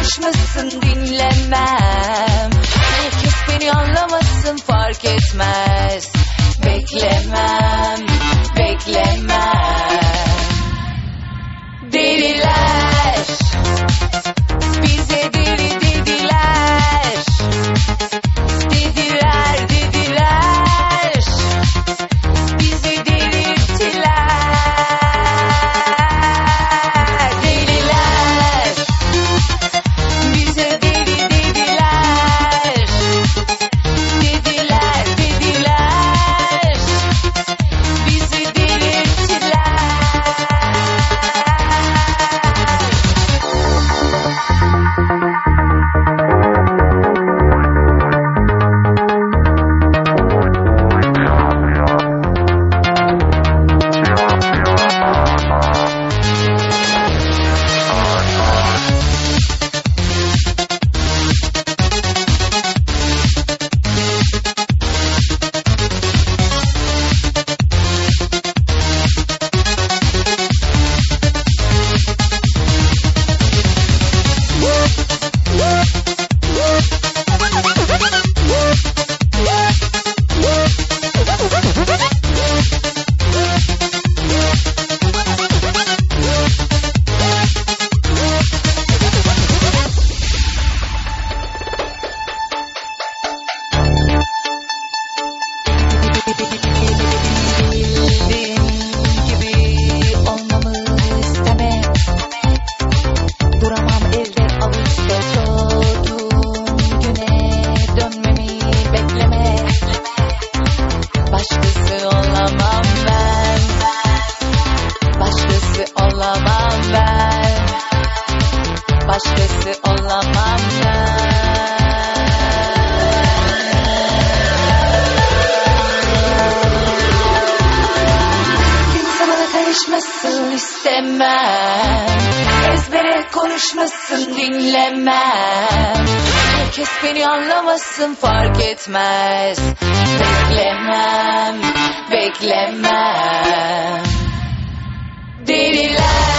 konuşmasın dinlemem. Herkes beni anlamasın fark etmez. Beklemem, beklemem. Deliler bize deli dediler. Dediler, dediler. Bizi delirttiler. Deliler bize deli dediler. Dediler, dediler. Bizi delirttiler. Bildiğin gibi olmamı isteme. Duramam elde avuçta soğuduğum güne dönmemi bekleme. Başkası olamam ben. Başkası olamam ben. Başkası olamam ben. Kimse bana karışmasın istemem. Ezbere konuşmasın dinlemem. Herkes beni anlamasın fark etmez. Beklemem, beklemem. Deliler